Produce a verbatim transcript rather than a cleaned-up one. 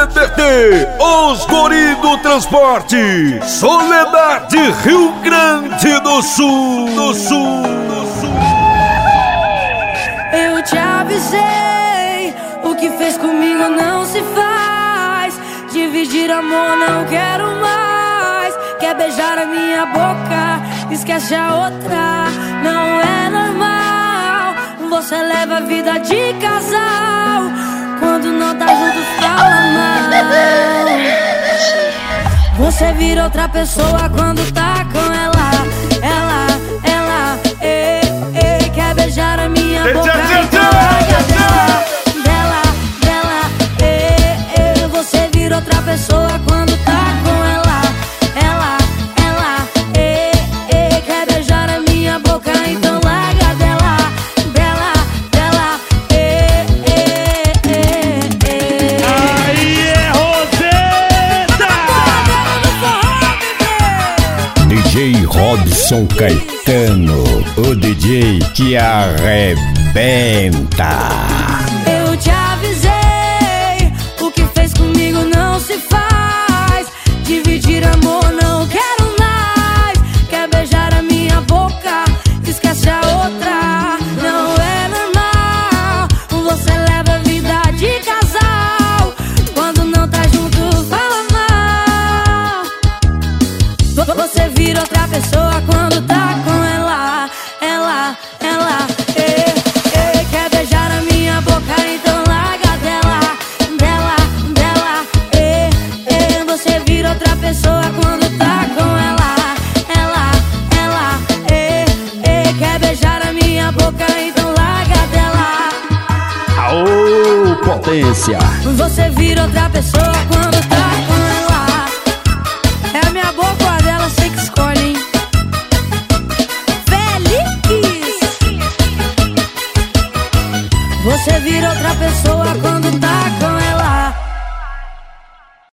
D T, os guri do transporte, Soledade, Rio Grande do Sul, do Sul, do Sul. Eu te avisei, o que fez comigo não se faz. Dividir amor não quero mais. Quer beijar a minha boca, esquece a outra. Não é normal, você leva a vida de casal. Quando não tá junto fala mal. Você vira outra pessoa quando tá com ela. Ela, ela, ei, ei, quer beijar a minha boca, então larga dela. Dela, dela, ei, ei, você vira outra pessoa quando tá com ela. Ela, ela, ei, ei, quer beijar a minha boca, então larga dela. Dela, dela, ei, ei, ei, ei. Aí é Roseta! D J Robson Caetano, o D J que arrebenta. Eu te avisei, o que fez comigo não se faz. Dividir amor não quero mais. Quer beijar a minha boca, esquece a outra. Não é normal, você leva a vida de casal. Quando não tá junto fala mal. Você vira outra pessoa quando tá com ela. Ela, ela, ei, ei, quer beijar a minha boca, então larga dela. Dela, dela, ei, ei, você vira outra pessoa quando tá com ela. Ela, ela, ei, ei, quer beijar a minha boca, então larga dela. Aô, potência! Você vira outra pessoa quando tá com ela. É a minha boca ou a dela, sei que escolhe, hein? Feliz! Você vira outra pessoa quando tá com ela.